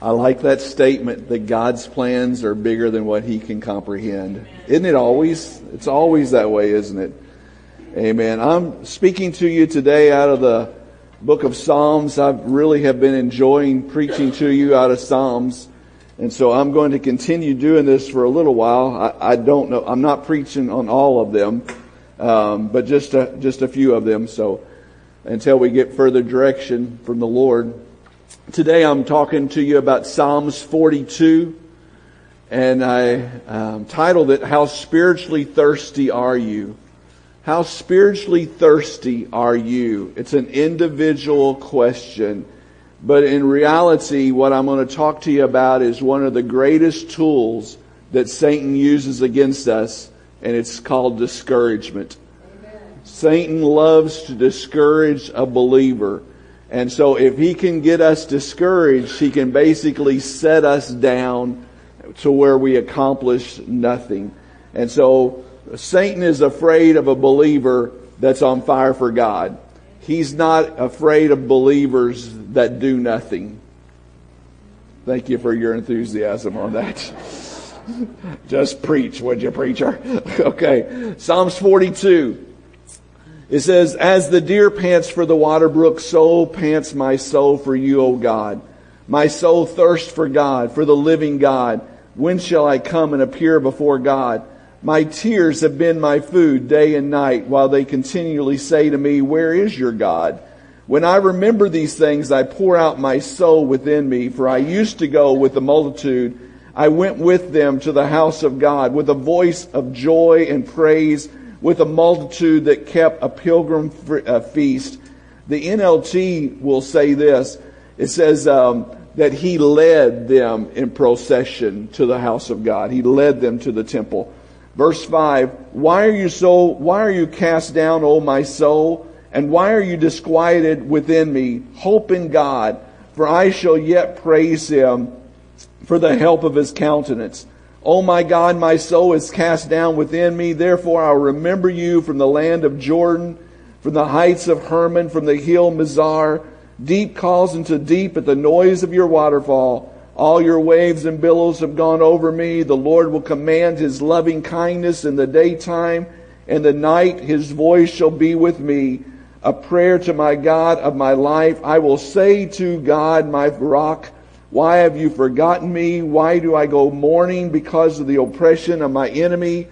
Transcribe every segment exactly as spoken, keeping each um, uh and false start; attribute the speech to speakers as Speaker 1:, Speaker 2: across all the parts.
Speaker 1: I like that statement that God's plans are bigger than what He can comprehend. Isn't it always? It's always that way, isn't it? Amen. I'm speaking to you today out of the book of Psalms. I really have been enjoying preaching to you out of Psalms. And so I'm going to continue doing this for a little while. I, I don't know. I'm not preaching on all of them, um, but just a, just a few of them. So until we get further direction from the Lord. Today I'm talking to you about Psalms forty-two, and I um, titled it, How Spiritually Thirsty Are You? How spiritually thirsty are you? It's an individual question, but in reality what I'm going to talk to you about is one of the greatest tools that Satan uses against us, and it's called discouragement. Amen. Satan loves to discourage a believer. And so if he can get us discouraged, he can basically set us down to where we accomplish nothing. And so Satan is afraid of a believer that's on fire for God. He's not afraid of believers that do nothing. Thank you for your enthusiasm on that. Just preach, would you, preacher? Okay. Psalms forty-two. It says, As the deer pants for the water brook, so pants my soul for you, O God. My soul thirsts for God, for the living God. When shall I come and appear before God? My tears have been my food day and night, while they continually say to me, Where is your God? When I remember these things, I pour out my soul within me, for I used to go with the multitude. I went with them to the house of God with a voice of joy and praise, with a multitude that kept a pilgrim feast. The N L T will say this. It says um, that he led them in procession to the house of God. He led them to the temple. Verse five, Why are you so, why are you cast down, O my soul? And why are you disquieted within me? Hope in God, for I shall yet praise Him for the help of His countenance. O my God, my soul is cast down within me. Therefore I'll remember you from the land of Jordan, from the heights of Hermon, from the hill Mizar. Deep calls into deep at the noise of your waterfall. All your waves and billows have gone over me. The Lord will command His loving kindness in the daytime. In the night His voice shall be with me. A prayer to my God of my life. I will say to God, my rock, Why have you forgotten me? Why do I go mourning because of the oppression of my enemy?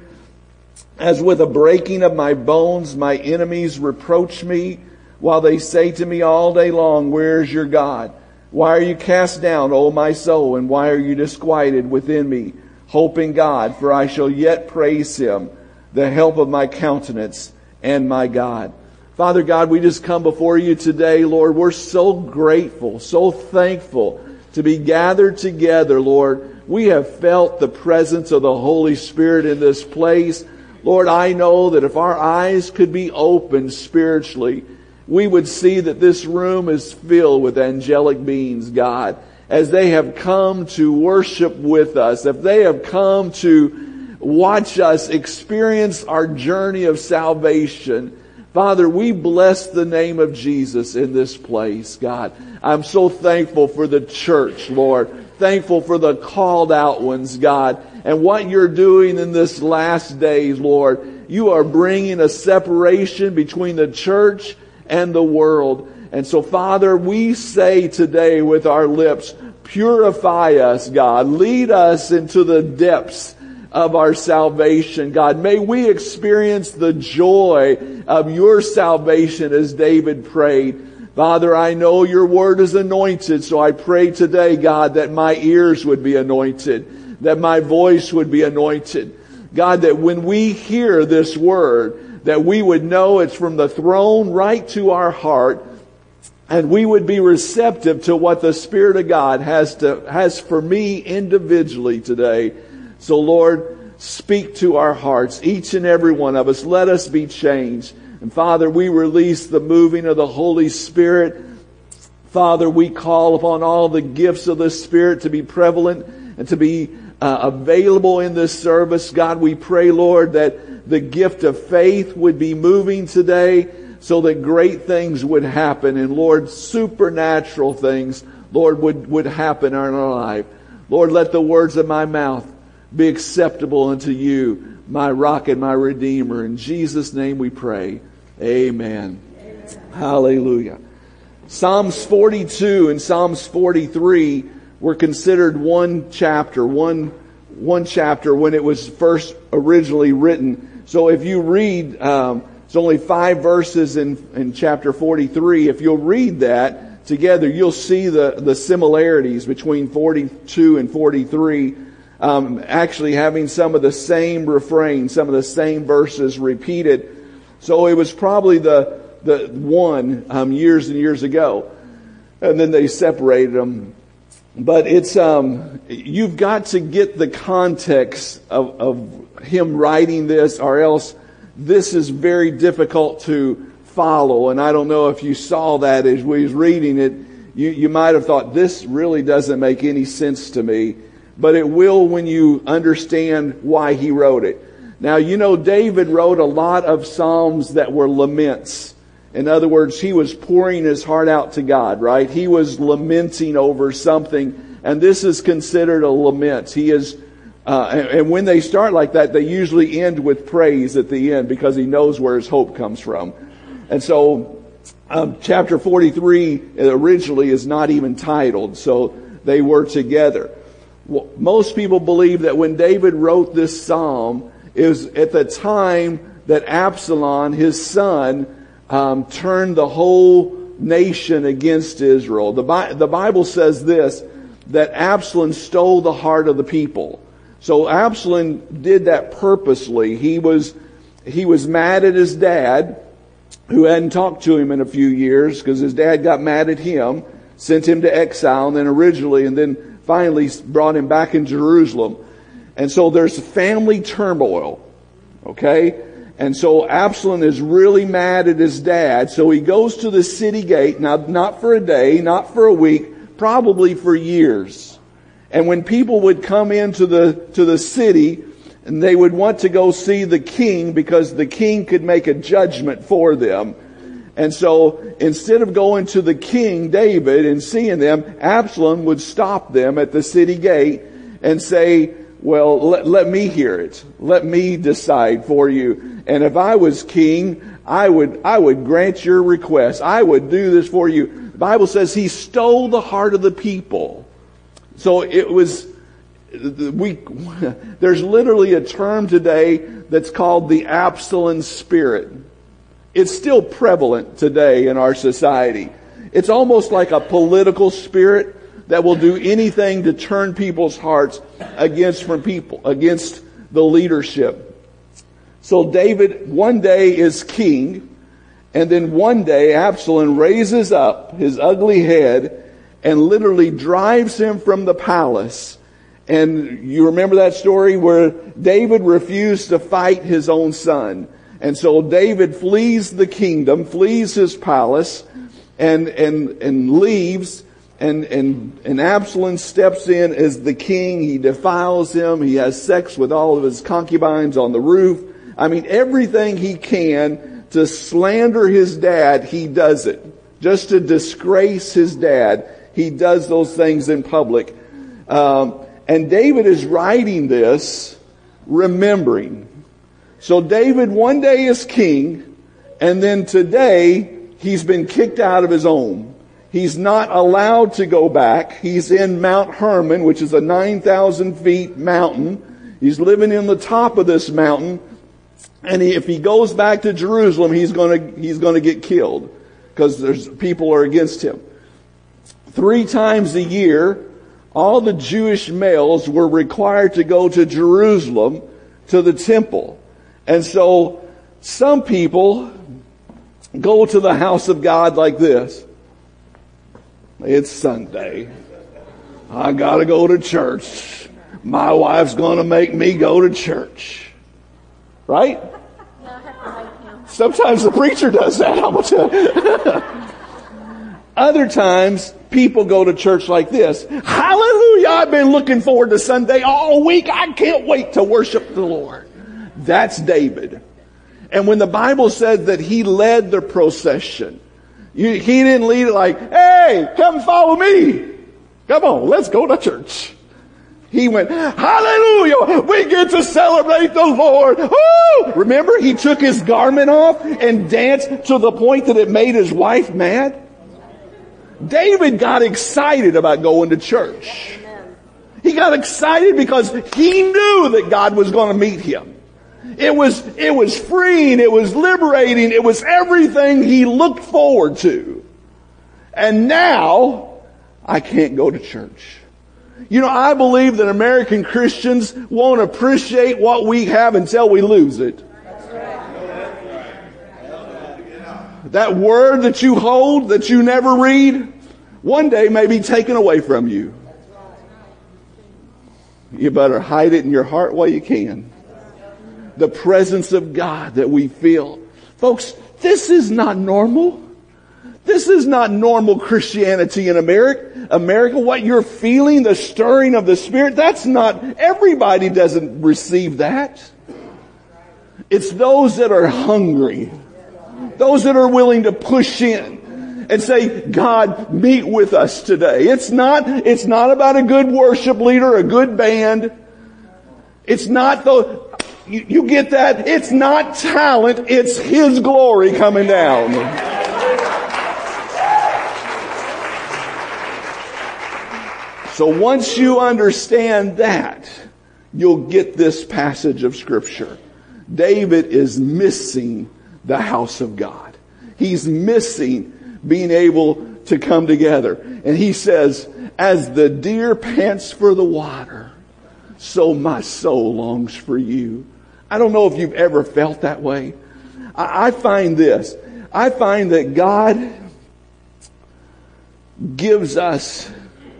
Speaker 1: As with a breaking of my bones, my enemies reproach me, while they say to me all day long, Where is your God? Why are you cast down, O my soul, and why are you disquieted within me? Hope in God, for I shall yet praise Him, the help of my countenance and my God. Father God, we just come before you today, Lord. We're so grateful, so thankful to be gathered together, Lord. We have felt the presence of the Holy Spirit in this place. Lord, I know that if our eyes could be opened spiritually, we would see that this room is filled with angelic beings, God, as they have come to worship with us, if they have come to watch us experience our journey of salvation. Father, we bless the name of Jesus in this place, God. I'm so thankful for the church, Lord. Thankful for the called out ones, God. And what you're doing in this last days, Lord. You are bringing a separation between the church and the world. And so, Father, we say today with our lips, purify us, God. Lead us into the depths of our salvation, God. May we experience the joy of your salvation as David prayed. Father, I know your word is anointed, so I pray today, God, that my ears would be anointed, that my voice would be anointed. God, that when we hear this word, that we would know it's from the throne right to our heart, and we would be receptive to what the Spirit of God has to has for me individually today. So Lord, speak to our hearts, each and every one of us. Let us be changed. And Father, we release the moving of the Holy Spirit. Father, we call upon all the gifts of the Spirit to be prevalent and to be uh, available in this service. God, we pray, Lord, that the gift of faith would be moving today so that great things would happen. And Lord, supernatural things, Lord, would, would happen in our life. Lord, let the words of my mouth be acceptable unto you, my rock and my redeemer. In Jesus' name we pray. Amen. Amen. Hallelujah. Psalms forty-two and Psalms forty-three were considered one chapter, one, one chapter when it was first originally written. So if you read, um, it's only five verses in, in chapter forty-three. If you'll read that together, you'll see the, the similarities between forty-two and forty-three. Um, actually having some of the same refrain, some of the same verses repeated. So it was probably the, the one, um, years and years ago. And then they separated them. But it's, um, you've got to get the context of, of him writing this, or else this is very difficult to follow. And I don't know if you saw that as we was reading it. You, you might have thought, this really doesn't make any sense to me. But it will when you understand why he wrote it. Now, you know, David wrote a lot of psalms that were laments. In other words, he was pouring his heart out to God, right? He was lamenting over something, and this is considered a lament. He is, uh, and, and when they start like that, they usually end with praise at the end because he knows where his hope comes from. And so, um, chapter forty-three originally is not even titled, so they were together. Most people believe that when David wrote this psalm, it was at the time that Absalom, his son, um, turned the whole nation against Israel. The, Bi- the Bible says this, that Absalom stole the heart of the people. So Absalom did that purposely. He was, he was mad at his dad, who hadn't talked to him in a few years, because his dad got mad at him, sent him to exile, and then originally, and then finally brought him back in Jerusalem. And so there's family turmoil. Okay? And so Absalom is really mad at his dad. So he goes to the city gate. Now, not for a day, not for a week, probably for years. And when people would come into the, to the city, and they would want to go see the king because the king could make a judgment for them. And so instead of going to the king, David, and seeing them, Absalom would stop them at the city gate and say, well, let, let me hear it. Let me decide for you. And if I was king, I would, I would grant your request. I would do this for you. The Bible says he stole the heart of the people. So it was, we, there's literally a term today that's called the Absalom spirit. It's still prevalent today in our society. It's almost like a political spirit that will do anything to turn people's hearts against from people, against the leadership. So David one day is king, and then one day Absalom raises up his ugly head and literally drives him from the palace. And you remember that story where David refused to fight his own son. And so David flees the kingdom, flees his palace, and and and leaves. And and and Absalom steps in as the king. He defiles him. He has sex with all of his concubines on the roof. I mean, everything he can to slander his dad, he does it. Just to disgrace his dad, he does those things in public. Um, and David is writing this, remembering. So David one day is king, and then today he's been kicked out of his home. He's not allowed to go back. He's in Mount Hermon, which is a nine thousand feet mountain. He's living in the top of this mountain. And he, if he goes back to Jerusalem, he's going to, he's going to get killed because there's people are against him. Three times a year, all the Jewish males were required to go to Jerusalem to the temple. And so some people go to the house of God like this. It's Sunday. I gotta go to church. My wife's gonna make me go to church. Right? Sometimes the preacher does that. I'm gonna tell you. Other times, people go to church like this. Hallelujah! I've been looking forward to Sunday all week. I can't wait to worship the Lord. That's David. And when the Bible says that he led the procession, you, he didn't lead it like, hey, come follow me. Come on, let's go to church. He went, hallelujah, we get to celebrate the Lord. Woo! Remember, he took his garment off and danced to the point that it made his wife mad. David got excited about going to church. He got excited because he knew that God was going to meet him. It was, it was freeing, it was liberating, it was everything he looked forward to. And now, I can't go to church. You know, I believe that American Christians won't appreciate what we have until we lose it. That word that you hold, that you never read, one day may be taken away from you. You better hide it in your heart while you can. The presence of God that we feel. Folks, this is not normal. This is not normal Christianity in America. America, what you're feeling, the stirring of the Spirit, that's not, everybody doesn't receive that. It's those that are hungry. Those that are willing to push in and say, God, meet with us today. It's not, it's not about a good worship leader, a good band. It's not the, you, you get that? It's not talent, it's His glory coming down. So once you understand that, you'll get this passage of Scripture. David is missing the house of God. He's missing being able to come together. And he says, as the deer pants for the water, so my soul longs for you. I don't know if you've ever felt that way. I, I find this. I find that God gives us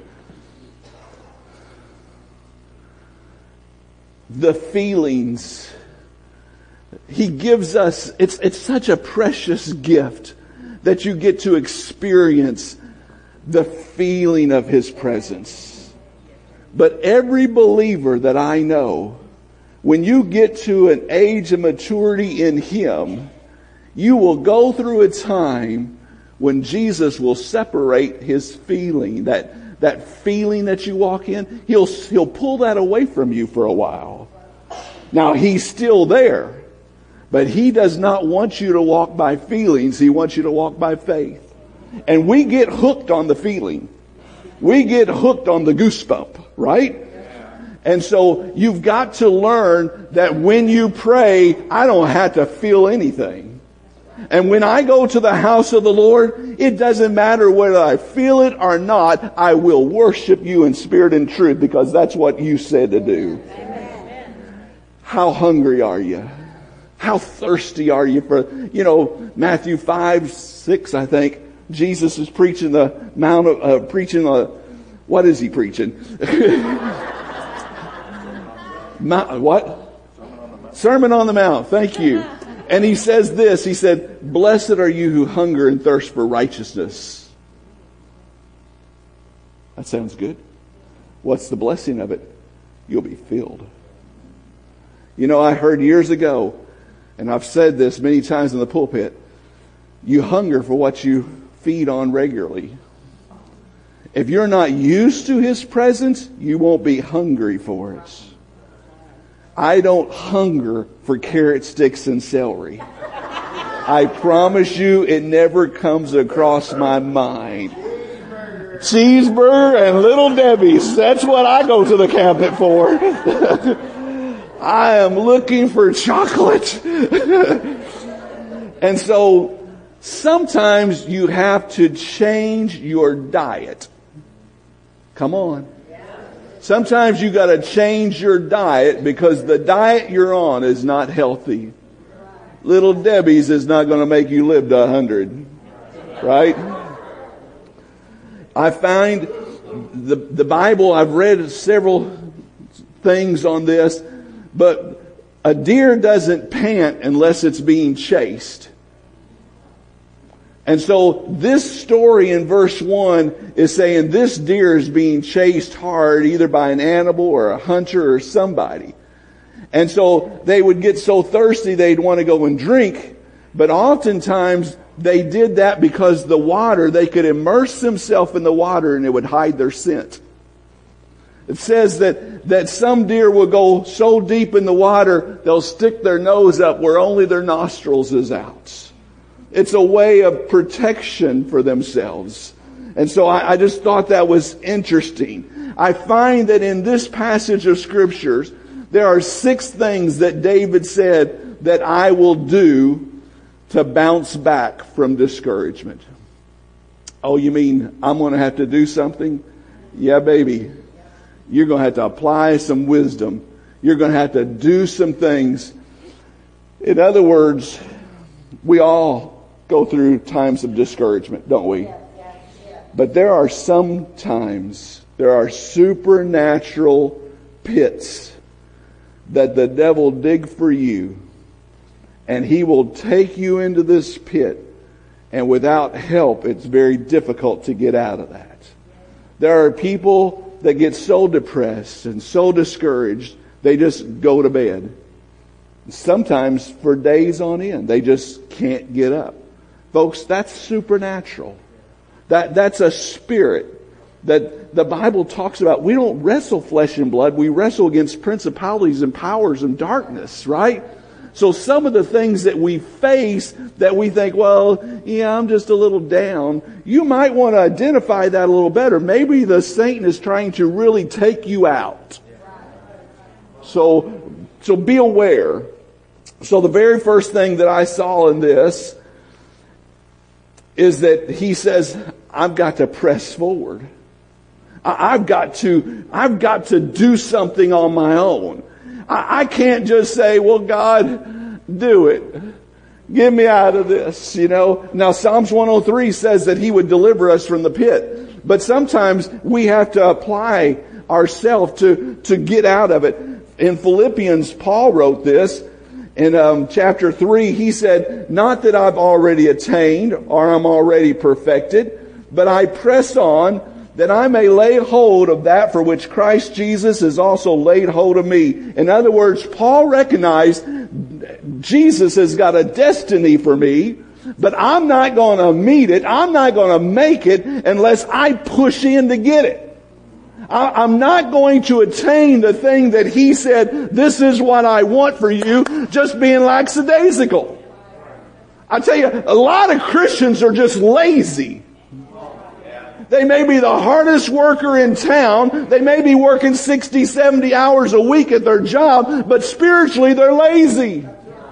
Speaker 1: the feelings. He gives us, it's, it's such a precious gift that you get to experience the feeling of His presence. But every believer that I know, when you get to an age of maturity in Him, you will go through a time when Jesus will separate His feeling, that That feeling that you walk in, he'll, he'll pull that away from you for a while. Now, He's still there, but He does not want you to walk by feelings. He wants you to walk by faith. And we get hooked on the feeling. We get hooked on the goosebump, right? And so you've got to learn that when you pray, I don't have to feel anything. And when I go to the house of the Lord, it doesn't matter whether I feel it or not, I will worship You in spirit and truth because that's what You said to do. Amen. How hungry are you? How thirsty are you for, you know, Matthew five, six, I think, Jesus is preaching the Mount of, uh, preaching the, what is He preaching? Mount, what? Sermon on the Mount. Thank you. And He says this, He said, blessed are you who hunger and thirst for righteousness. That sounds good. What's the blessing of it? You'll be filled. You know, I heard years ago, and I've said this many times in the pulpit, you hunger for what you feed on regularly. If you're not used to His presence, you won't be hungry for it. I don't hunger for carrot sticks and celery. I promise you it never comes across my mind. Cheeseburger and Little Debbie's. That's what I go to the cabinet for. I am looking for chocolate. And so sometimes you have to change your diet. Come on. Sometimes you got to change your diet because the diet you're on is not healthy. Little Debbie's is not going to make you live to a hundred, right? I find the the Bible. I've read several things on this, but a deer doesn't pant unless it's being chased. And so this story in verse one is saying this deer is being chased hard either by an animal or a hunter or somebody. And so they would get so thirsty they'd want to go and drink. But oftentimes they did that because the water, they could immerse themselves in the water and it would hide their scent. It says that, that some deer will go so deep in the water, they'll stick their nose up where only their nostrils is out. It's a way of protection for themselves. And so I, I just thought that was interesting. I find that in this passage of scriptures, there are six things that David said that I will do to bounce back from discouragement. Oh, you mean I'm going to have to do something? Yeah, baby. You're going to have to apply some wisdom. You're going to have to do some things. In other words, we all go through times of discouragement, don't we? But there are some times, there are supernatural pits that the devil dig for you. And he will take you into this pit. And without help, it's very difficult to get out of that. There are people that get so depressed and so discouraged, they just go to bed. Sometimes for days on end, they just can't get up. Folks, that's supernatural. That, that's a spirit that the Bible talks about. We don't wrestle flesh and blood. We wrestle against principalities and powers and darkness, right? So some of the things that we face that we think, well, yeah, I'm just a little down. You might want to identify that a little better. Maybe the Satan is trying to really take you out. So, so be aware. So the very first thing that I saw in this is that he says, I've got to press forward. I've got to, I've got to do something on my own. I can't just say, well, God, do it. Get me out of this, you know. Now, Psalms one oh three says that he would deliver us from the pit. But sometimes we have to apply ourselves to, to get out of it. In Philippians, Paul wrote this. In um, chapter three, he said, not that I've already attained or I'm already perfected, but I press on that I may lay hold of that for which Christ Jesus has also laid hold of me. In other words, Paul recognized Jesus has got a destiny for me, but I'm not going to meet it. I'm not going to make it unless I push in to get it. I, I'm not going to attain the thing that he said, this is what I want for you, just being lackadaisical. I tell you, a lot of Christians are just lazy. They may be the hardest worker in town. They may be working sixty, seventy hours a week at their job, but spiritually they're lazy.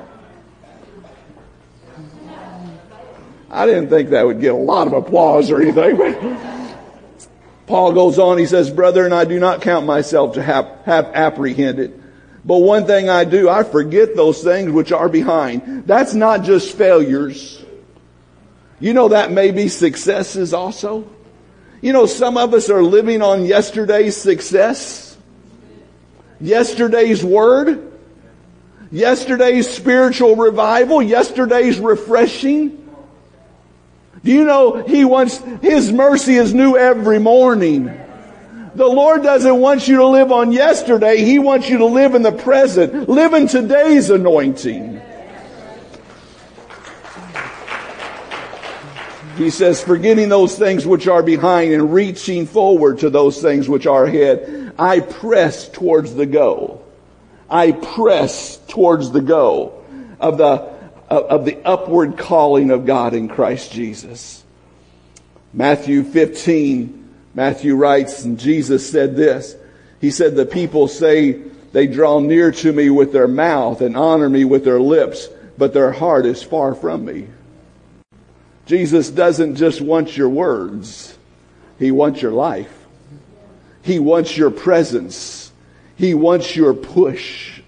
Speaker 1: I didn't think that would get a lot of applause or anything. But Paul goes on, he says, brethren, I do not count myself to have, have apprehended. But one thing I do, I forget those things which are behind. That's not just failures. You know, that may be successes also. You know, some of us are living on yesterday's success, yesterday's word, yesterday's spiritual revival, yesterday's refreshing. Do you know He wants, His mercy is new every morning. The Lord doesn't want you to live on yesterday. He wants you to live in the present. Live in today's anointing. He says, forgetting those things which are behind and reaching forward to those things which are ahead, I press towards the goal. I press towards the goal of the, of the upward calling of God in Christ Jesus. Matthew fifteen, Matthew writes, and Jesus said this. He said, the people say they draw near to me with their mouth and honor me with their lips, but their heart is far from me. Jesus doesn't just want your words. He wants your life. He wants your presence. He wants your push.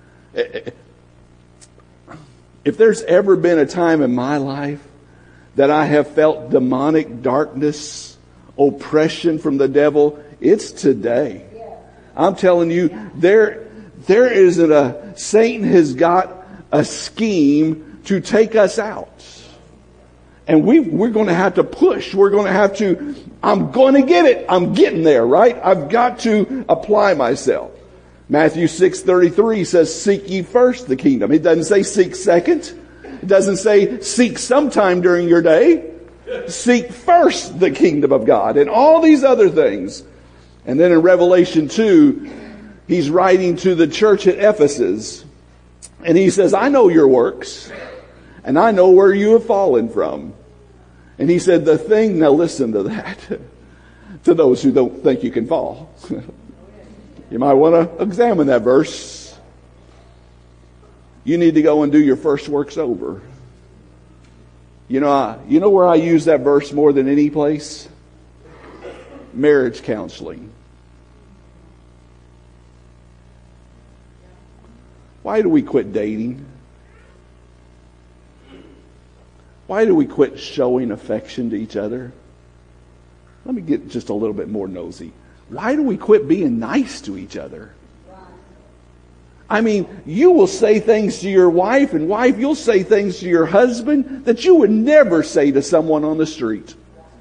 Speaker 1: If there's ever been a time in my life that I have felt demonic darkness, oppression from the devil, it's today. I'm telling you, there, there isn't a, Satan has got a scheme to take us out. And we, we're going to have to push. We're going to have to, I'm going to get it. I'm getting there, right? I've got to apply myself. Matthew six thirty-three says, seek ye first the kingdom. It doesn't say seek second. It doesn't say seek sometime during your day. Seek first the kingdom of God and all these other things. And then in Revelation two, he's writing to the church at Ephesus. And he says, I know your works. And I know where you have fallen from. And he said, the thing, now listen to that. To those who don't think you can fall. You might want to examine that verse. You need to go and do your first works over. You know, I, you know where I use that verse more than any place? Marriage counseling. Why do we quit dating? Why do we quit showing affection to each other? Let me get just a little bit more nosy. Why do we quit being nice to each other? I mean, you will say things to your wife, and wife, you'll say things to your husband that you would never say to someone on the street.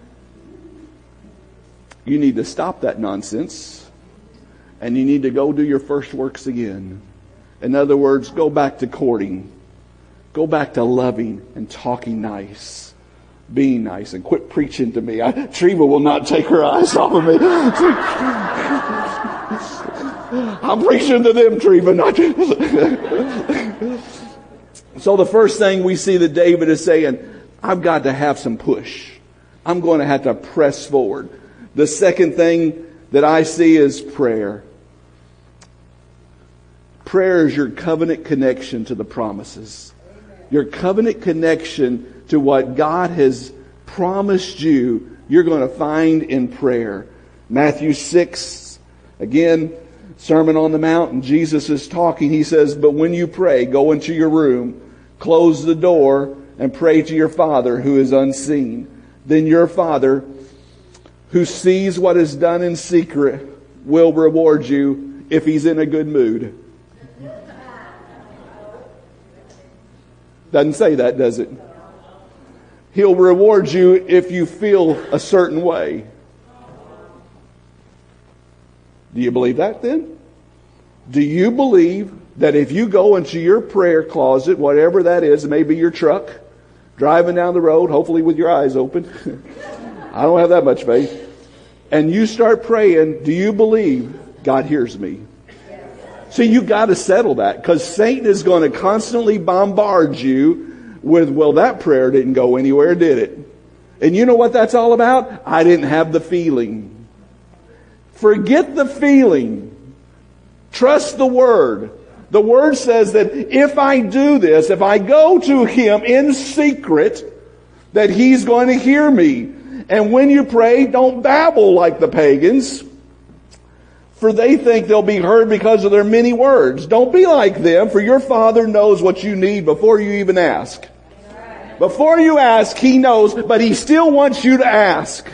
Speaker 1: You need to stop that nonsense, and you need to go do your first works again. In other words, go back to courting. Go back to loving and talking nice. Being nice, and quit preaching to me. I, Treva will not take her eyes off of me. I'm preaching to them, Treva, not to. So the first thing we see that David is saying, I've got to have some push. I'm going to have to press forward. The second thing that I see is prayer. Prayer is your covenant connection to the promises. Your covenant connection to what God has promised you, you're going to find in prayer. Matthew six, again, Sermon on the Mount, and Jesus is talking. He says, but when you pray, go into your room, close the door, and pray to your Father who is unseen. Then your Father, who sees what is done in secret, will reward you if He's in a good mood. Doesn't say that, does it? He'll reward you if you feel a certain way. Do you believe that then? Do you believe that if you go into your prayer closet, whatever that is, maybe your truck, driving down the road, hopefully with your eyes open. I don't have that much faith. And you start praying, do you believe God hears me? See, you've got to settle that, because Satan is going to constantly bombard you with, well, that prayer didn't go anywhere, did it? And you know what that's all about? I didn't have the feeling. Forget the feeling. Trust the Word. The Word says that if I do this, if I go to Him in secret, that He's going to hear me. And when you pray, don't babble like the pagans, for they think they'll be heard because of their many words. Don't be like them, for your Father knows what you need before you even ask. Before you ask, He knows, but He still wants you to ask.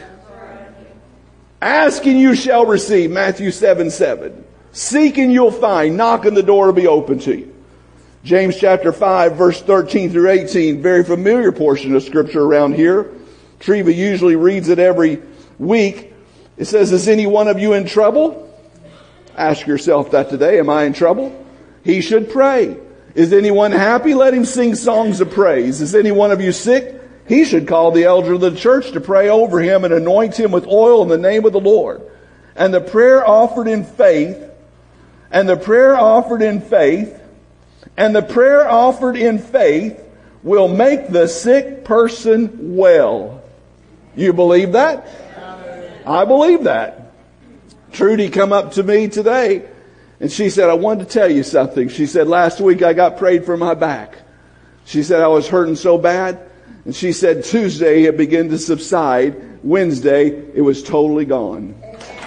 Speaker 1: Ask and you shall receive, Matthew seven seven. Seek and you'll find. Knock and the door will be open to you. James chapter five, verse thirteen through eighteen. Very familiar portion of Scripture around here. Treva usually reads it every week. It says, is any one of you in trouble? Ask yourself that today. Am I in trouble? He should pray. Is anyone happy? Let him sing songs of praise. Is any one of you sick? He should call the elder of the church to pray over him and anoint him with oil in the name of the Lord. And the prayer offered in faith, and the prayer offered in faith, and the prayer offered in faith will make the sick person well. You believe that? I believe that. Trudy come up to me today and she said, I wanted to tell you something. She said, last week I got prayed for my back. She said, I was hurting so bad. And she said, Tuesday it began to subside. Wednesday it was totally gone.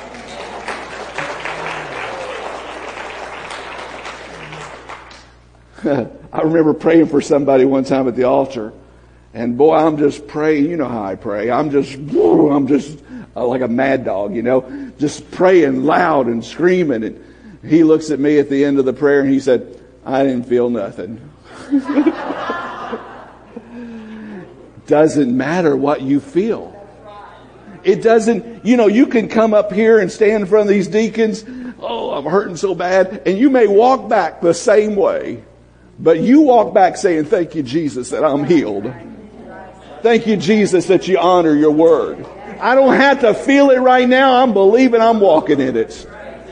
Speaker 1: I remember praying for somebody one time at the altar. And boy, I'm just praying. You know how I pray. I'm just, I'm just like a mad dog, you know, just praying loud and screaming. And he looks at me at the end of the prayer and he said, I didn't feel nothing. Doesn't matter what you feel. It doesn't, you know, you can come up here and stand in front of these deacons. Oh, I'm hurting so bad. And you may walk back the same way. But you walk back saying, thank you, Jesus, that I'm healed. Thank you, Jesus, that you honor your word. I don't have to feel it right now. I'm believing I'm walking in it.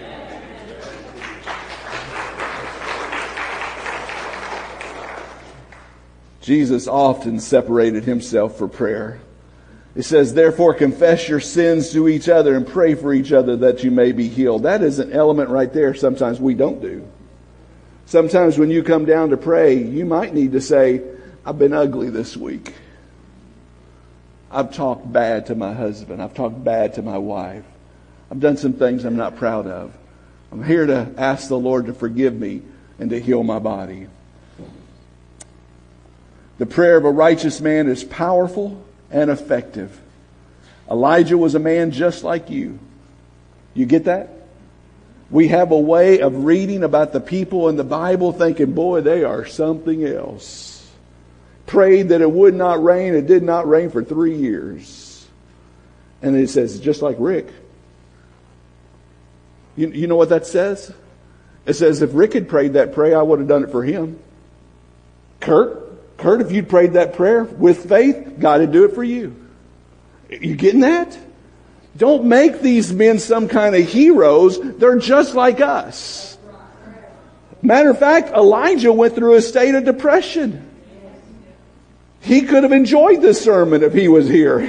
Speaker 1: Jesus often separated himself for prayer. It says, therefore confess your sins to each other and pray for each other that you may be healed. That is an element right there sometimes we don't do. Sometimes when you come down to pray, you might need to say, I've been ugly this week. I've talked bad to my husband. I've talked bad to my wife. I've done some things I'm not proud of. I'm here to ask the Lord to forgive me and to heal my body. The prayer of a righteous man is powerful and effective. Elijah was a man just like you. You get that? We have a way of reading about the people in the Bible thinking, boy, they are something else. Prayed that it would not rain. It did not rain for three years. And it says, just like Rick. You, you know what that says? It says, if Rick had prayed that prayer, I would have done it for him. Kurt? Kurt, if you'd prayed that prayer with faith, God would do it for you. You getting that? Don't make these men some kind of heroes. They're just like us. Matter of fact, Elijah went through a state of depression. He could have enjoyed this sermon if he was here.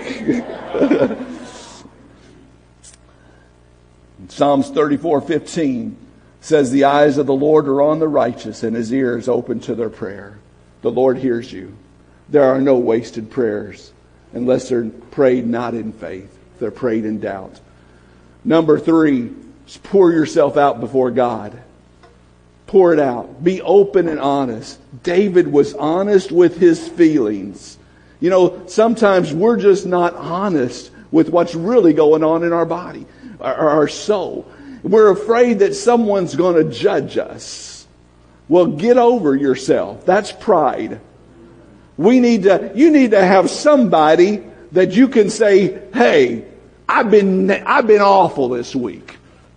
Speaker 1: Psalms thirty-four fifteen says, the eyes of the Lord are on the righteous and his ears open to their prayer. The Lord hears you. There are no wasted prayers unless they're prayed not in faith. They're prayed in doubt. Number three, pour yourself out before God. Pour it out. Be open and honest. David was honest with his feelings. You know, sometimes we're just not honest with what's really going on in our body, our, our soul. We're afraid that someone's going to judge us. Well, get over yourself. That's pride. We need to, you need to have somebody that you can say, hey, I've been, I've been awful this week.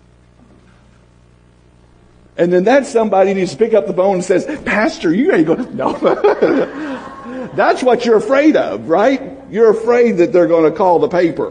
Speaker 1: And then that somebody needs to pick up the phone and says, Pastor, you ain't going, no. That's what you're afraid of, right? You're afraid that they're going to call the paper.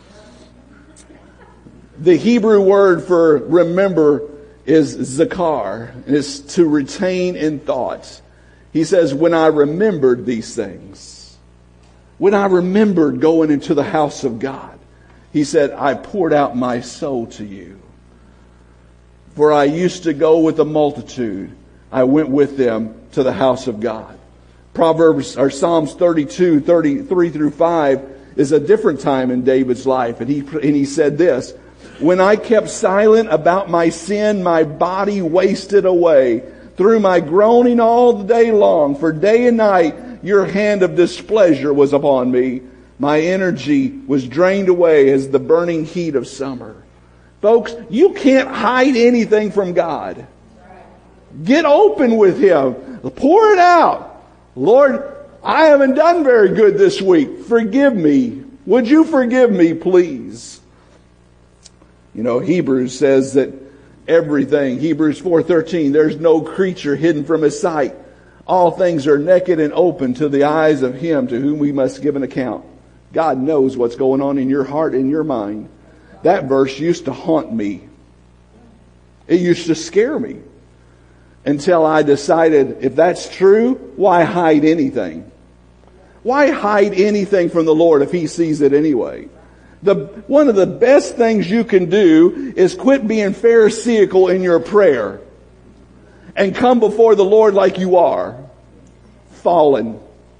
Speaker 1: The Hebrew word for remember is zakar, and it's to retain in thought. He says, when I remembered these things, when I remembered going into the house of God, he said, I poured out my soul to you. For I used to go with a multitude. I went with them to the house of God. Proverbs or Psalms thirty-two, thirty-three through five is a different time in David's life. And he, and he said this, when I kept silent about my sin, my body wasted away through my groaning all the day long. For day and night, your hand of displeasure was upon me. My energy was drained away as the burning heat of summer. Folks, you can't hide anything from God. Get open with Him. Pour it out. Lord, I haven't done very good this week. Forgive me. Would you forgive me, please? You know, Hebrews says that everything, Hebrews four thirteen, there's no creature hidden from His sight. All things are naked and open to the eyes of Him to whom we must give an account. God knows what's going on in your heart and your mind. That verse used to haunt me. It used to scare me. Until I decided, if that's true, why hide anything? Why hide anything from the Lord if He sees it anyway? The, one of the best things you can do is quit being pharisaical in your prayer and come before the Lord like you are, fallen.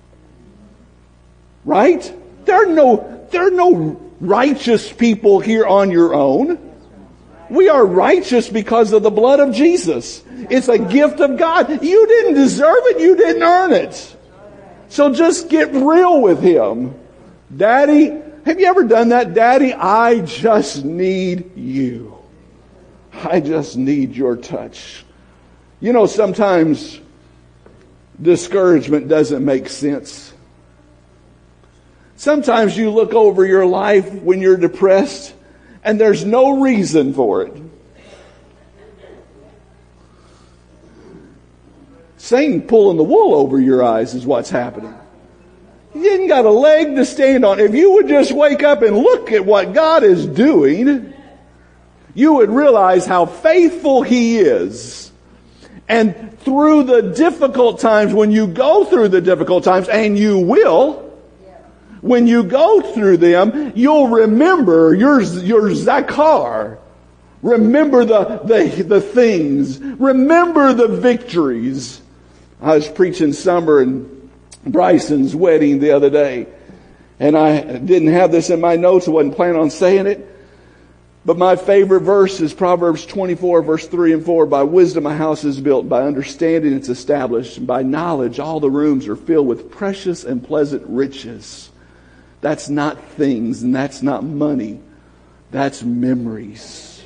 Speaker 1: Right? There are no, there are no righteous people here on your own. We are righteous because of the blood of Jesus. It's a gift of God. You didn't deserve it. You didn't earn it. So just get real with Him. Daddy, have you ever done that? Daddy, I just need you. I just need your touch. You know, sometimes discouragement doesn't make sense. Sometimes you look over your life when you're depressed and there's no reason for it. Satan pulling the wool over your eyes is what's happening. You ain't got a leg to stand on. If you would just wake up and look at what God is doing, you would realize how faithful He is. And through the difficult times, when you go through the difficult times, and you will, when you go through them, you'll remember your, your Zakar. Remember the, the, the things. Remember the victories. I was preaching Summer and Bryson's wedding the other day, and I didn't have this in my notes. I wasn't planning on saying it. But my favorite verse is Proverbs twenty-four, verse three and four. By wisdom a house is built, by understanding it's established, and by knowledge all the rooms are filled with precious and pleasant riches. That's not things, and that's not money. That's memories.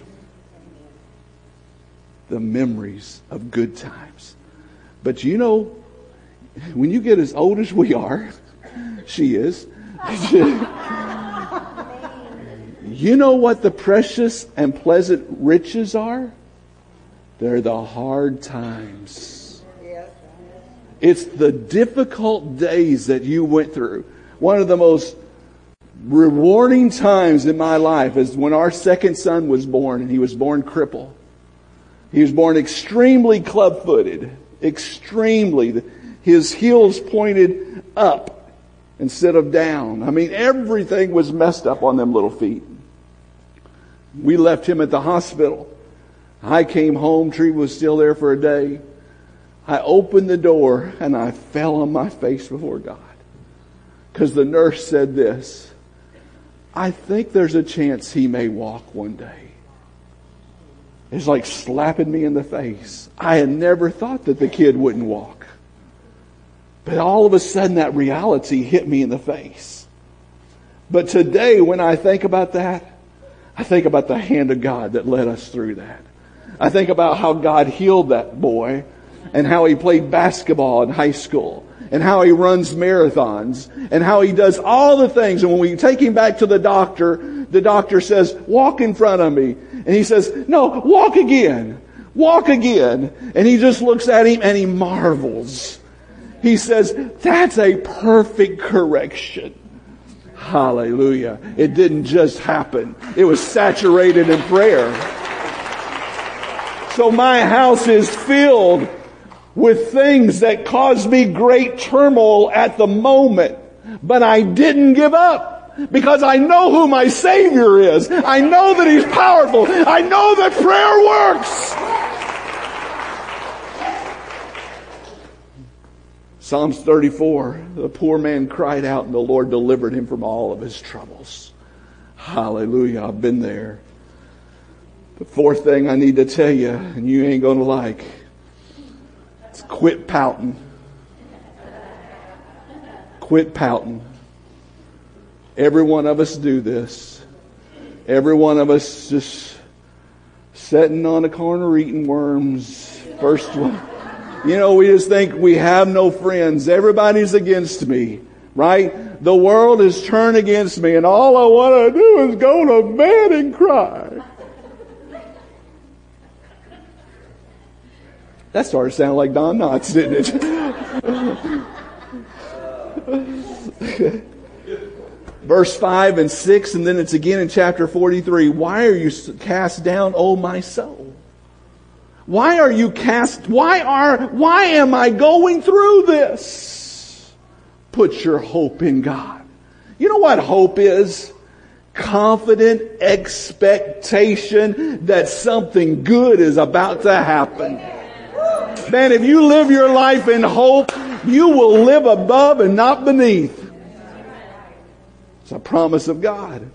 Speaker 1: The memories of good times. But you know, when you get as old as we are, she is, you know what the precious and pleasant riches are? They're the hard times. It's the difficult days that you went through. One of the most rewarding times in my life is when our second son was born, and he was born crippled. He was born extremely club-footed. Extremely. His heels pointed up instead of down. I mean, everything was messed up on them little feet. We left him at the hospital. I came home. Tree was still there for a day. I opened the door and I fell on my face before God. Because the nurse said this, I think there's a chance he may walk one day. It's like slapping me in the face. I had never thought that the kid wouldn't walk. But all of a sudden that reality hit me in the face. But today when I think about that, I think about the hand of God that led us through that. I think about how God healed that boy and how he played basketball in high school and how he runs marathons and how he does all the things. And when we take him back to the doctor, the doctor says, walk in front of me. And he says, no, walk again. Walk again. And he just looks at him and he marvels. He says, that's a perfect correction. Hallelujah. It didn't just happen. It was saturated in prayer. So my house is filled with things that caused me great turmoil at the moment. But I didn't give up. Because I know who my Savior is. I know that He's powerful. I know that prayer works. Psalms thirty-four, the poor man cried out and the Lord delivered him from all of his troubles. Hallelujah, I've been there. The fourth thing I need to tell you, and you ain't going to like, is quit pouting. Quit pouting. Every one of us do this. Every one of us just sitting on a corner eating worms. First one. You know, we just think we have no friends. Everybody's against me. Right? The world is turned against me and all I want to do is go to bed and cry. That started to sound like Don Knotts, didn't it? Verse five and six, and then it's again in chapter forty-three. Why are you cast down, O my soul? Why are you cast? Why are, why am I going through this? Put your hope in God. You know what hope is? Confident expectation that something good is about to happen. Man, if you live your life in hope, you will live above and not beneath. It's a promise of God.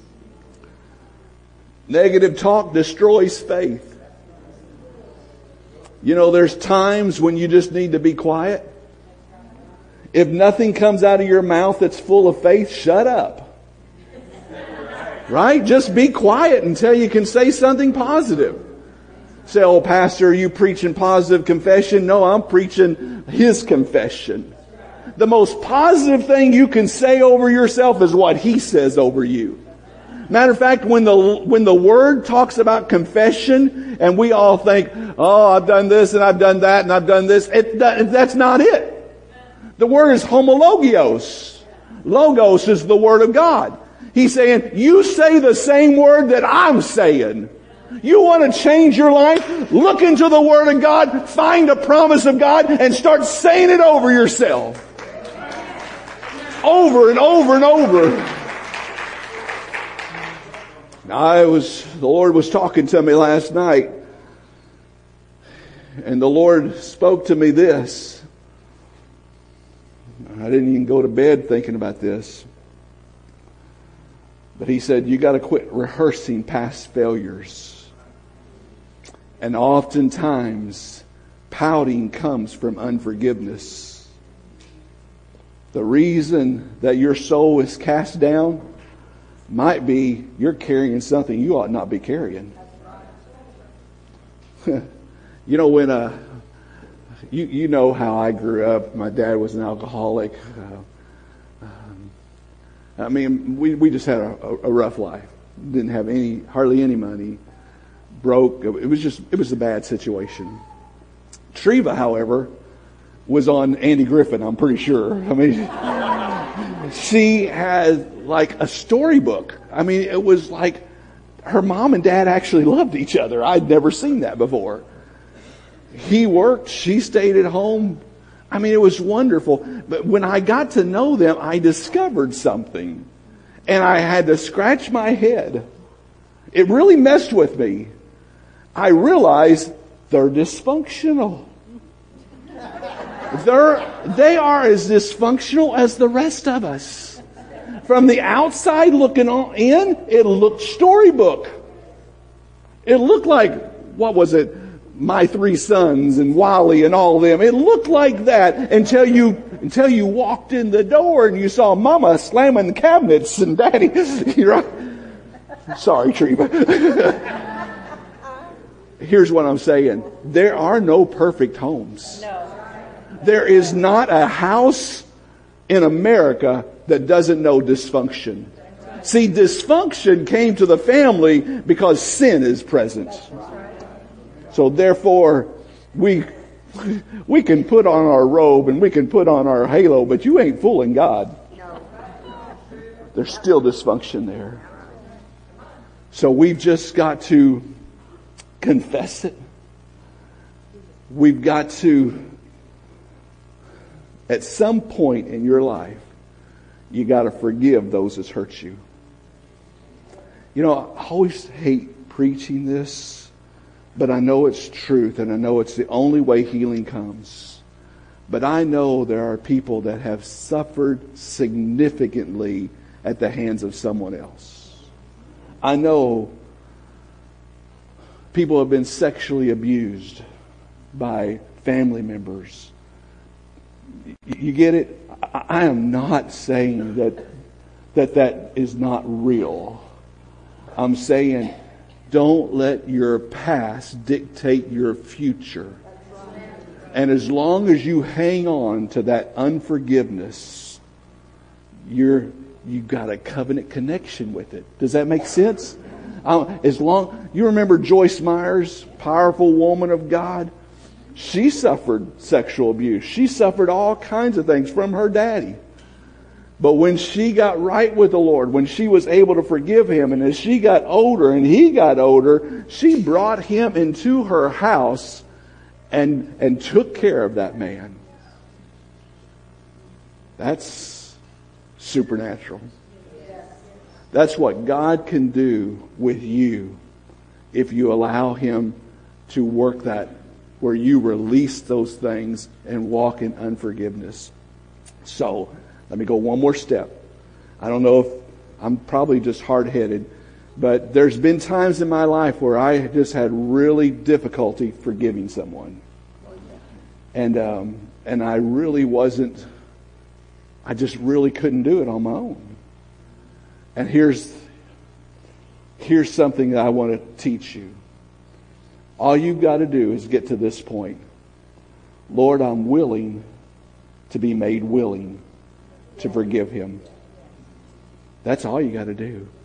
Speaker 1: Negative talk destroys faith. You know, there's times when you just need to be quiet. If nothing comes out of your mouth that's full of faith, shut up. Right? Just be quiet until you can say something positive. Say, oh, Pastor, are you preaching positive confession? No, I'm preaching His confession. The most positive thing you can say over yourself is what He says over you. Matter of fact, when the when the Word talks about confession, and we all think, oh, I've done this and I've done that and I've done this, it, that's not it. The word is homologios. Logos is the Word of God. He's saying, you say the same word that I'm saying. You want to change your life? Look into the Word of God, find a promise of God, and start saying it over yourself. Over and over and over. I was, the Lord was talking to me last night, and the Lord spoke to me this. I didn't even go to bed thinking about this. But He said, you got to quit rehearsing past failures. And oftentimes, pouting comes from unforgiveness. The reason that your soul is cast down might be you're carrying something you ought not be carrying. You know, when uh, you you know how I grew up. My dad was an alcoholic. Uh, um, I mean, we we just had a, a rough life. Didn't have any hardly any money. Broke. It was just it was a bad situation. Treva, however, was on Andy Griffin. I'm pretty sure. I mean, she had like a storybook. I mean, it was like her mom and dad actually loved each other. I'd never seen that before. He worked, she stayed at home. I mean, it was wonderful. But when I got to know them, I discovered something. And I had to scratch my head. It really messed with me. I realized they're dysfunctional. They're, they are as dysfunctional as the rest of us. From the outside looking in, it looked storybook. It looked like, what was it? My Three Sons and Wally and all of them. It looked like that until you until you walked in the door and you saw Mama slamming the cabinets and Daddy. You're right. Sorry, Treva. Here's what I'm saying. There are no perfect homes. No. There is not a house in America that doesn't know dysfunction. See, dysfunction came to the family because sin is present. So therefore, we we can put on our robe and we can put on our halo, but you ain't fooling God. There's still dysfunction there. So we've just got to confess it. We've got to, at some point in your life, you got to forgive those that hurt you. You know, I always hate preaching this, but I know it's truth, and I know it's the only way healing comes. But I know there are people that have suffered significantly at the hands of someone else. I know people have been sexually abused by family members. You get it? I am not saying that that that is not real. I'm saying don't let your past dictate your future. And as long as you hang on to that unforgiveness, you're you've got a covenant connection with it. Does that make sense? Um, as long you remember Joyce Myers, powerful woman of God. She suffered sexual abuse. She suffered all kinds of things from her daddy. But when she got right with the Lord, when she was able to forgive him, and as she got older and he got older, she brought him into her house and, and took care of that man. That's supernatural. That's what God can do with you if you allow Him to work that, where you release those things and walk in unforgiveness. So, let me go one more step. I don't know if I'm probably just hard-headed, but there's been times in my life where I just had really difficulty forgiving someone. And um, and I really wasn't, I just really couldn't do it on my own. And here's here's something that I want to teach you. All you've got to do is get to this point. Lord, I'm willing to be made willing to forgive him. That's all you got to do.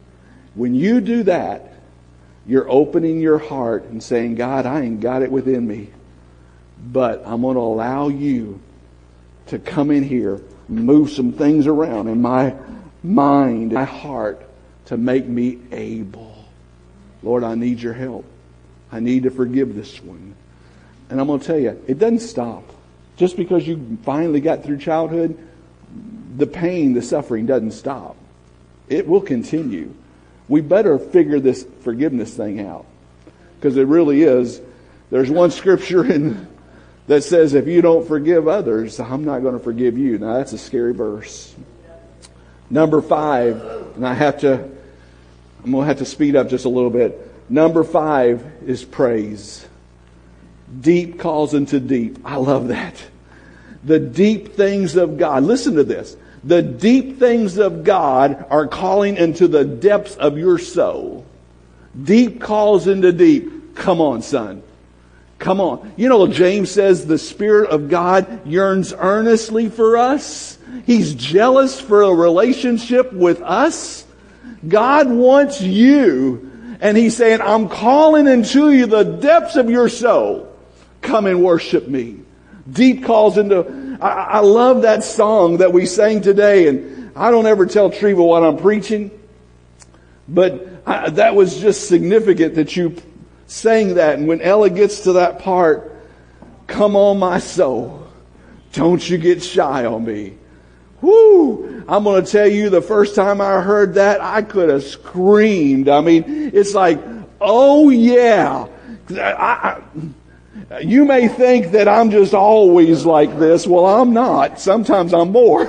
Speaker 1: When you do that, you're opening your heart and saying, God, I ain't got it within me, but I'm going to allow you to come in here, move some things around in my mind, my heart, to make me able. Lord, I need your help. I need to forgive this one. And I'm going to tell you, it doesn't stop. Just because you finally got through childhood, the pain, the suffering doesn't stop. It will continue. We better figure this forgiveness thing out. Because it really is. There's one scripture in that says, if you don't forgive others, I'm not going to forgive you. Now that's a scary verse. Number five, and I have to, I'm going to have to speed up just a little bit. Number five is praise. Deep calls into deep. I love that. The deep things of God. Listen to this. The deep things of God are calling into the depths of your soul. Deep calls into deep. Come on, son. Come on. You know, James says the Spirit of God yearns earnestly for us. He's jealous for a relationship with us. God wants you. And He's saying, I'm calling into you the depths of your soul. Come and worship me. Deep calls into... I, I love that song that we sang today. And I don't ever tell Treva what I'm preaching. But I, that was just significant that you sang that. And when Ella gets to that part, come on my soul, don't you get shy on me. Whoo! I'm going to tell you, the first time I heard that, I could have screamed. I mean, it's like, oh yeah. I, I, you may think that I'm just always like this. Well, I'm not. Sometimes I'm more.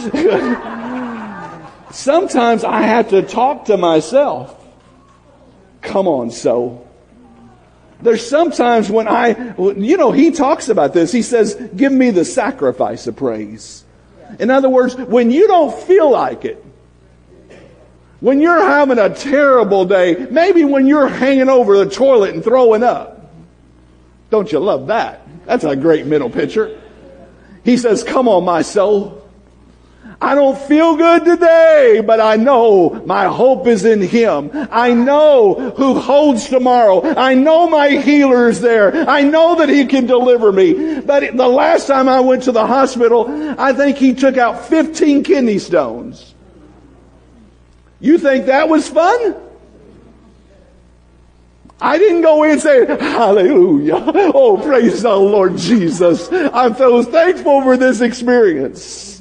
Speaker 1: Sometimes I have to talk to myself. Come on, soul. There's sometimes when I, you know, he talks about this. He says, give me the sacrifice of praise. In other words, when you don't feel like it, when you're having a terrible day, maybe when you're hanging over the toilet and throwing up. Don't you love that? That's a great mental picture. He says, come on, my soul. I don't feel good today, but I know my hope is in Him. I know who holds tomorrow. I know my healer is there. I know that He can deliver me. But the last time I went to the hospital, I think He took out fifteen kidney stones. You think that was fun? I didn't go in and say, hallelujah. Oh, praise the Lord Jesus. I'm so thankful for this experience.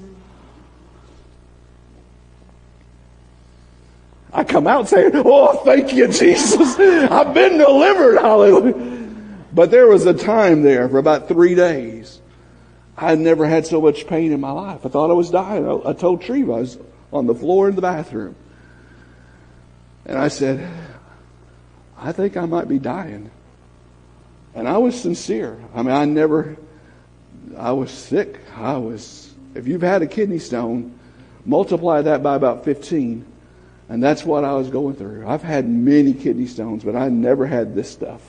Speaker 1: I come out saying, oh, thank you, Jesus. I've been delivered. Hallelujah. But there was a time there for about three days. I had never had so much pain in my life. I thought I was dying. I, I told Treva I was on the floor in the bathroom. And I said, I think I might be dying. And I was sincere. I mean, I never, I was sick. I was, if you've had a kidney stone, multiply that by about fifteen. And that's what I was going through. I've had many kidney stones, but I never had this stuff.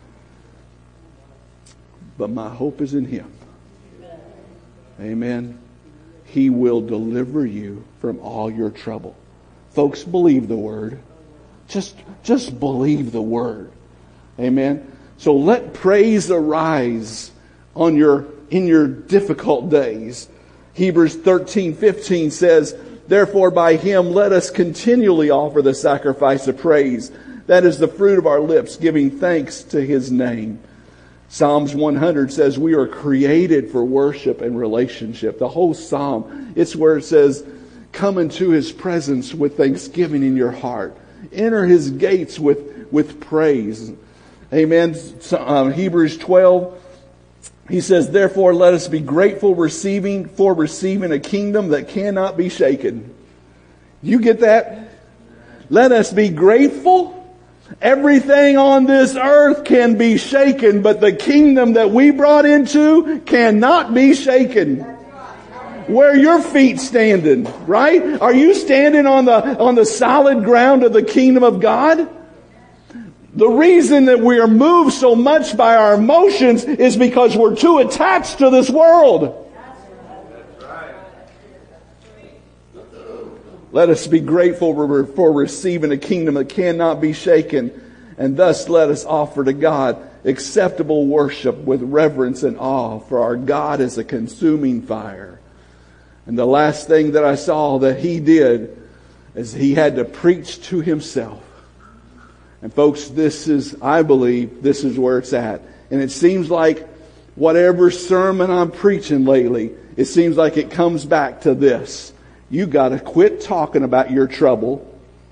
Speaker 1: But my hope is in Him. Amen. He will deliver you from all your trouble. Folks, believe the Word. Just, just believe the Word. Amen. So let praise arise on your, in your difficult days. Hebrews thirteen fifteen says, therefore by Him let us continually offer the sacrifice of praise. That is the fruit of our lips, giving thanks to His name. Psalms one hundred says we are created for worship and relationship. The whole psalm, it's where it says, come into His presence with thanksgiving in your heart. Enter His gates with, with praise. Amen. So, um, Hebrews twelve, he says, therefore let us be grateful receiving for receiving a kingdom that cannot be shaken. You get that? Let us be grateful. Everything on this earth can be shaken, but the kingdom that we brought into cannot be shaken. Where are your feet standing, right? Are you standing on the, on the solid ground of the kingdom of God? The reason that we are moved so much by our emotions is because we're too attached to this world. Let us be grateful for receiving a kingdom that cannot be shaken. And thus let us offer to God acceptable worship with reverence and awe. For our God is a consuming fire. And the last thing that I saw that he did is he had to preach to himself. And folks, this is, I believe, this is where it's at. And it seems like whatever sermon I'm preaching lately, it seems like it comes back to this. You got to quit talking about your trouble.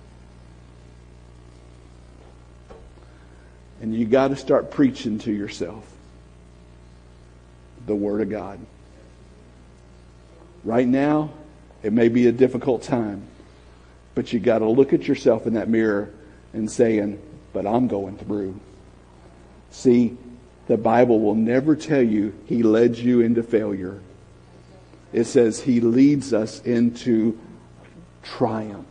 Speaker 1: And you got to start preaching to yourself the Word of God. Right now, it may be a difficult time, but you got to look at yourself in that mirror and saying, but I'm going through. See, the Bible will never tell you He led you into failure. It says He leads us into triumph.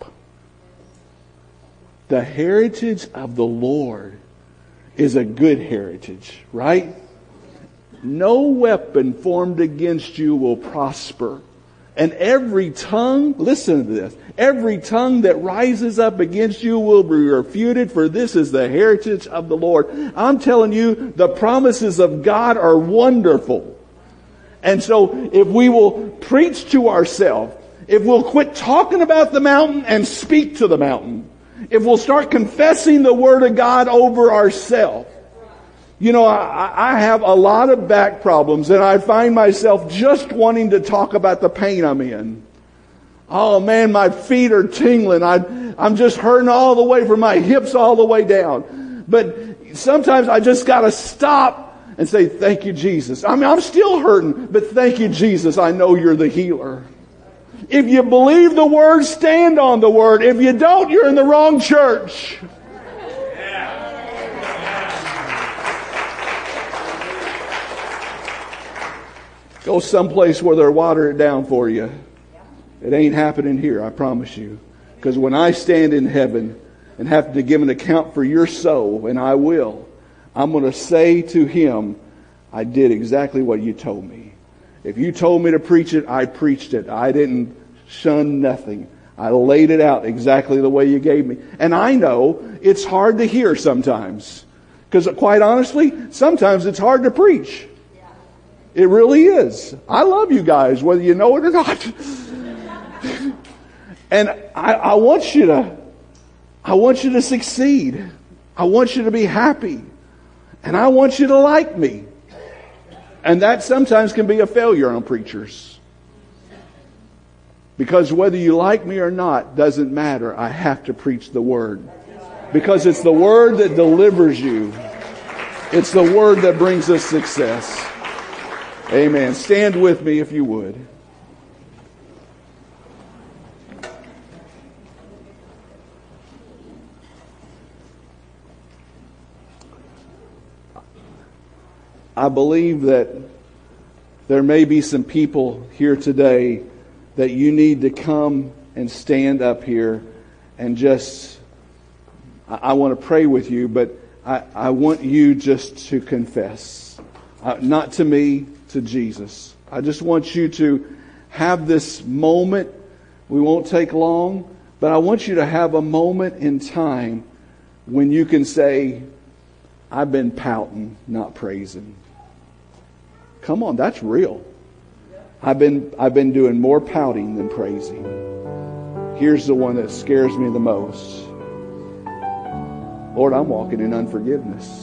Speaker 1: The heritage of the Lord is a good heritage, right? No weapon formed against you will prosper. And every tongue, listen to this, every tongue that rises up against you will be refuted, for this is the heritage of the Lord. I'm telling you, the promises of God are wonderful. And so if we will preach to ourselves, if we'll quit talking about the mountain and speak to the mountain, if we'll start confessing the Word of God over ourselves. You know, I, I have a lot of back problems, and I find myself just wanting to talk about the pain I'm in. Oh man, my feet are tingling. I, I'm just hurting all the way from my hips all the way down. But sometimes I just got to stop and say, thank you, Jesus. I mean, I'm still hurting, but thank you, Jesus. I know you're the healer. If you believe the Word, stand on the Word. If you don't, you're in the wrong church. Go someplace where they'll water it down for you. It ain't happening here, I promise you. Because when I stand in heaven and have to give an account for your soul, and I will, I'm going to say to Him, I did exactly what you told me. If you told me to preach it, I preached it. I didn't shun nothing. I laid it out exactly the way you gave me. And I know it's hard to hear sometimes. Because quite honestly, sometimes it's hard to preach. It really is. I love you guys, whether you know it or not. And I, I want you to, I want you to succeed. I want you to be happy. And I want you to like me. And that sometimes can be a failure on preachers. Because whether you like me or not doesn't matter. I have to preach the Word. Because it's the Word that delivers you. It's the Word that brings us success. Amen. Stand with me if you would. I believe that there may be some people here today that you need to come and stand up here and just, I, I want to pray with you, but I, I want you just to confess. Uh, not to me, to Jesus. I just want you to have this moment. We won't take long, but I want you to have a moment in time when you can say, I've been pouting, not praising. Come on, that's real. I've been I've been doing more pouting than praising. Here's the one that scares me the most. Lord, I'm walking in unforgiveness.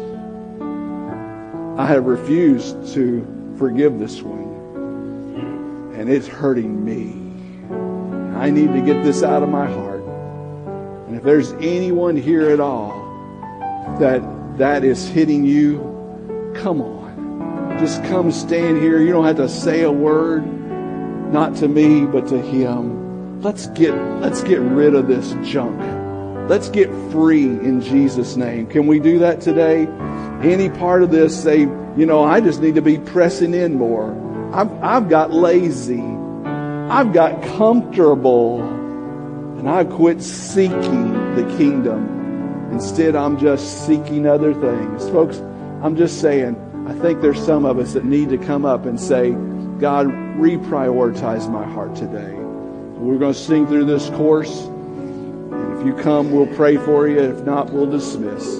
Speaker 1: I have refused to forgive this one. And it's hurting me. I need to get this out of my heart. And if there's anyone here at all that that is hitting you, come on. Just come stand here. You don't have to say a word. Not to me, but to Him. Let's get, let's get rid of this junk. Let's get free in Jesus' name. Can we do that today? Any part of this, say, you know, I just need to be pressing in more. I've, I've got lazy. I've got comfortable. And I quit seeking the kingdom. Instead, I'm just seeking other things. Folks, I'm just saying, I think there's some of us that need to come up and say, God, reprioritize my heart today. We're going to sing through this course. And if you come, we'll pray for you. If not, we'll dismiss.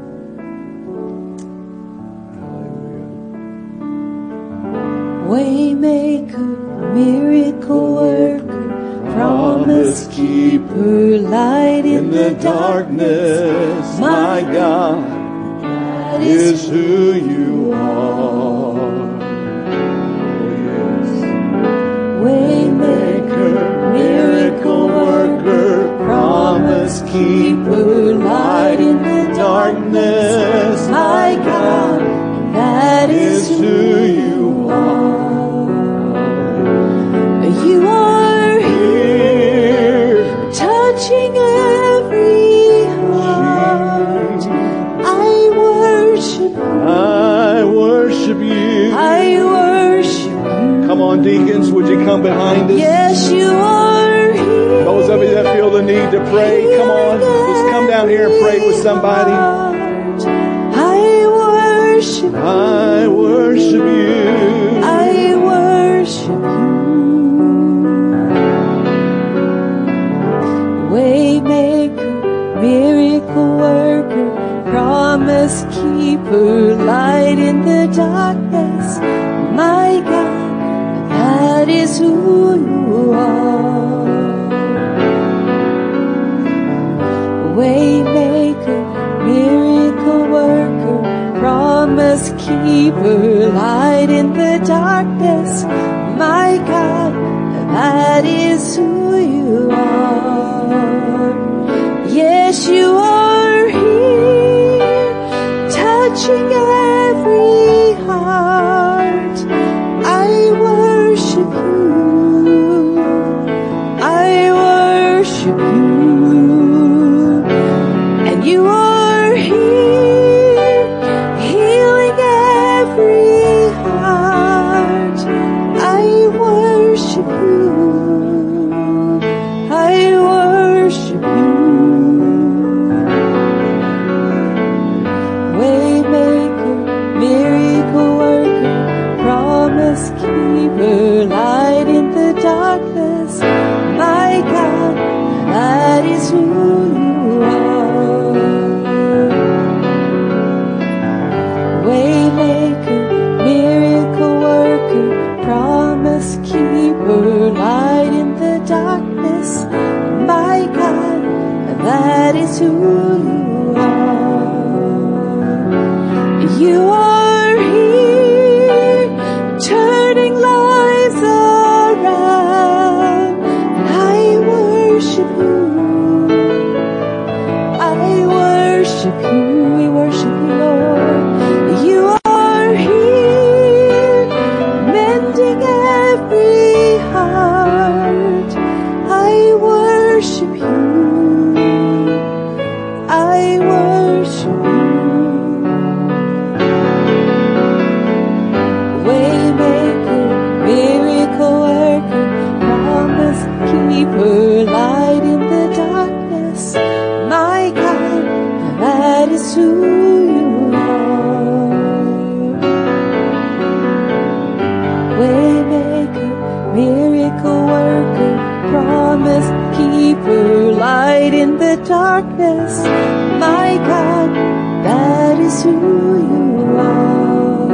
Speaker 2: Waymaker, miracle worker, promise keeper, light in the darkness. My God, that is who you are. Waymaker, miracle worker, promise keeper, light in the darkness. My God, that is who you are. You are here, touching every heart. I worship you.
Speaker 1: I worship you.
Speaker 2: I worship you.
Speaker 1: Come on, deacons, would you come behind us?
Speaker 2: Yes, you are here.
Speaker 1: Those of you that feel the need to pray, come on, just come down here and pray with somebody.
Speaker 2: I worship you.
Speaker 1: I worship you.
Speaker 2: I worship you. Waymaker, miracle worker, promise keeper, light in the darkness. My God, that is who you are. Waymaker, miracle worker, promise keeper, light in the darkness. My God, that is who you are. Yes, you are here, touching every heart. I worship you. I worship you. And you are here, healing every heart. I worship you. I worship you. Waymaker, miracle worker, promise keeper, light in the darkness. My God, that is who you are. Waymaker, miracle worker, promise keeper, light in the darkness. My God, that is who you are. You are here, turning lives around. I worship you. I worship you. We worship you, Lord. You are here, mending every heart. I worship you. I worship you. Waymaker, miracle worker, promise keeper, light in the darkness. My God, that is who you are. Waymaker, miracle worker, promise keeper, light in the darkness. My God, that is who you are.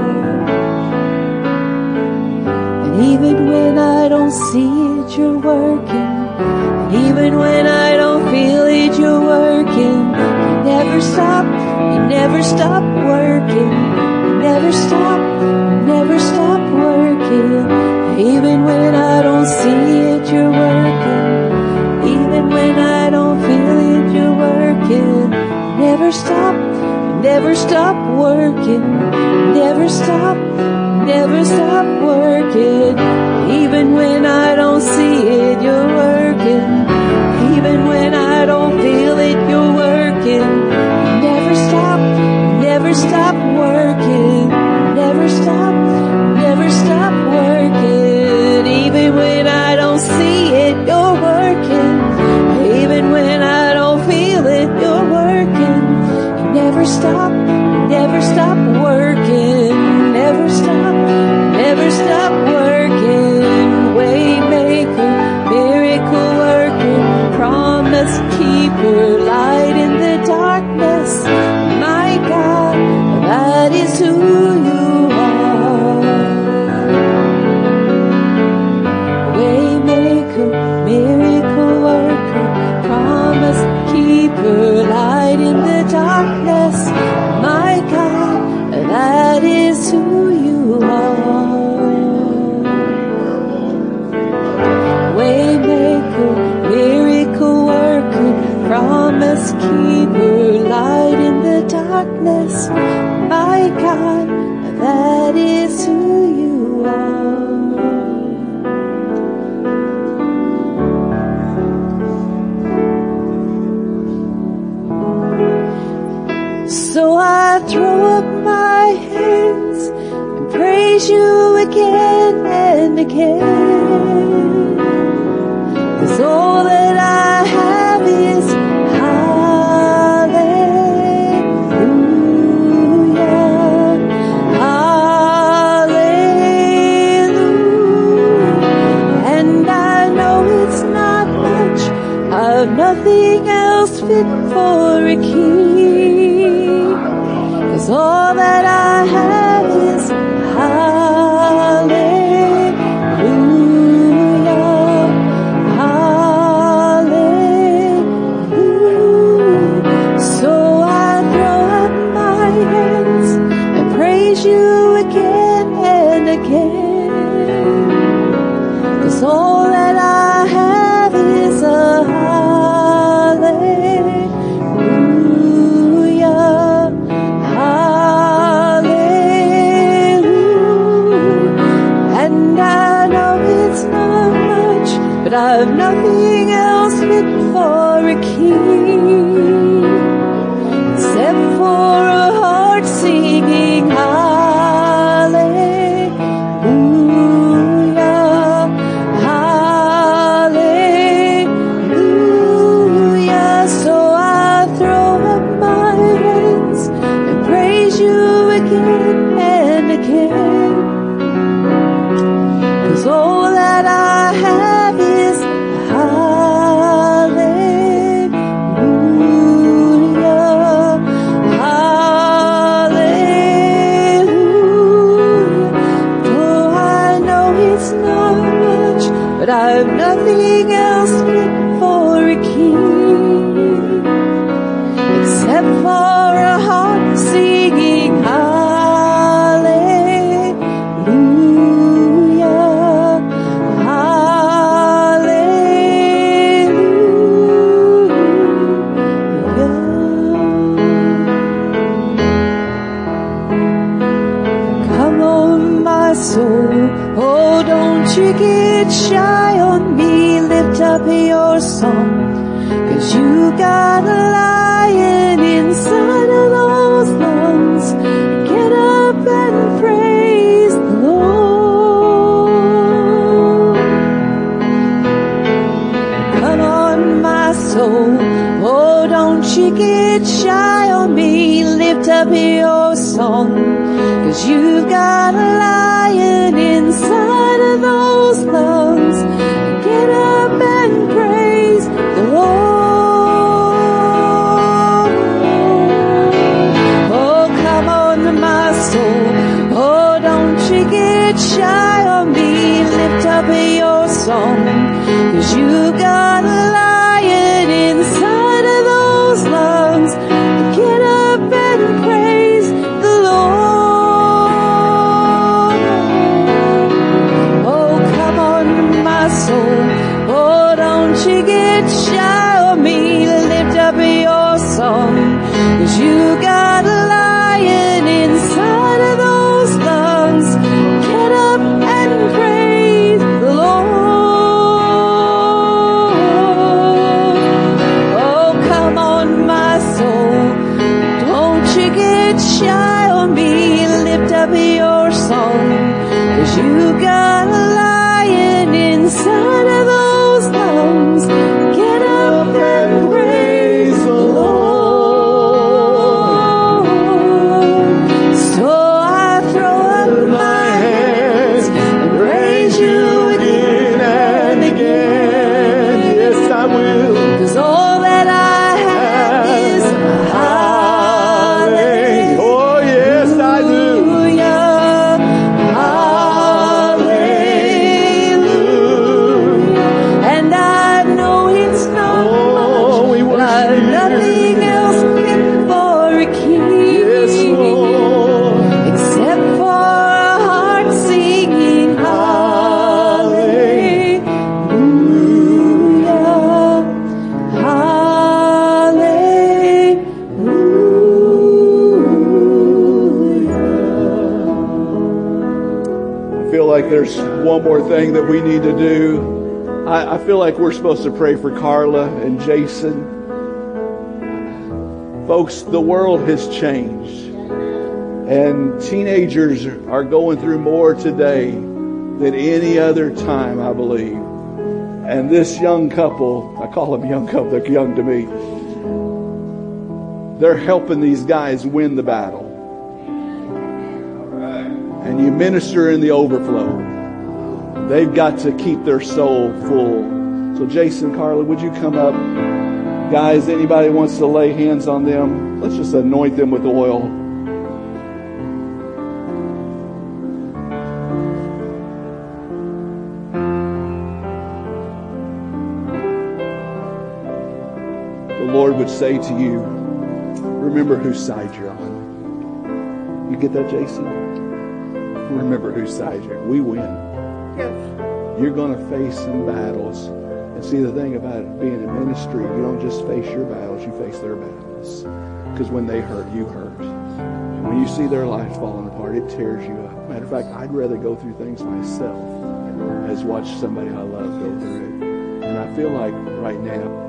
Speaker 2: And even when I don't see it, you're working. And even when I don't feel it, you're working. You never stop, you never stop working. You never stop, you never stop working. Even when I don't see it, you're working. Even when I don't feel it, you're working. Never stop, never stop working. Never stop, never stop working. Even when I don't see it, you're working. Even when I don't feel it, you're working. Never stop, never stop working. Never stop, never stop working. Even when I don't see it, you're working. Even when I don't feel it, you're working. You never stop, never stop working. Never stop, never stop working. Waymaker, is who you are. Waymaker, miracle worker, promise keeper, light in the darkness. My God, that is who you are. So I throw up my hands and praise you again and again. 'Cause all that I have is hallelujah, hallelujah. And I know it's not much, I've nothing else fit for a king. 'Cause all that I have is hallelujah, hallelujah. So I throw up my hands and praise you again and again. 'Cause all that I have is a but I've nothing else fit for a king except for a heart singing hallelujah, hallelujah. So I throw up my hands and praise you again and again. 'Cause all that I have is hallelujah, hallelujah. Oh, I know it's not much, but I've nothing else fit for a king except for a heart singing hallelujah, hallelujah. Come on, my soul, oh, don't you get shy on me, lift up your song, 'cause you got a lion inside of those lungs. Get up and praise the Lord. Come on, my soul, oh, don't you get shy on me, lift up your song, 'cause you've got a lion inside of those lungs. Get up and praise the Lord. Oh, come on, my soul, oh, don't you get shy on me, lift up your song, 'cause you've got a lion inside of those lungs. Get up and praise the Lord. Oh, come on, my soul, oh, don't you get shy on me, lift up your song, 'cause you got a lion inside of those lungs. Get up and praise the Lord. Oh, come on, my soul, don't you get shy on me, lift up your song, 'cause you got a lion inside of those lungs. Get up and praise the Lord. So I throw up my hands and praise you again and again.
Speaker 1: Yes, I will.
Speaker 2: 'Cause all that I have is hallelujah.
Speaker 1: Oh, yes, I do.
Speaker 2: Hallelujah.
Speaker 1: feel like there's one more thing that we need to do. I, I feel like we're supposed to pray for Carla and Jason. Folks, the world has changed. And teenagers are going through more today than any other time, I believe. And this young couple, I call them young couple, they're young to me. They're helping these guys win the battle. And you minister in the overflow. They've got to keep their soul full. So Jason, Carla, would you come up? Guys, anybody wants to lay hands on them, let's just anoint them with oil. The Lord would say to you, remember whose side you're on. You get that, Jason? Remember whose side you're on. We win.
Speaker 3: Yes.
Speaker 1: You're going to face some battles. And see, the thing about it, being in ministry, you don't just face your battles, you face their battles. Because when they hurt, you hurt. And when you see their lives falling apart, it tears you up. Matter of fact, I'd rather go through things myself as watch somebody I love go through it. And I feel like right now,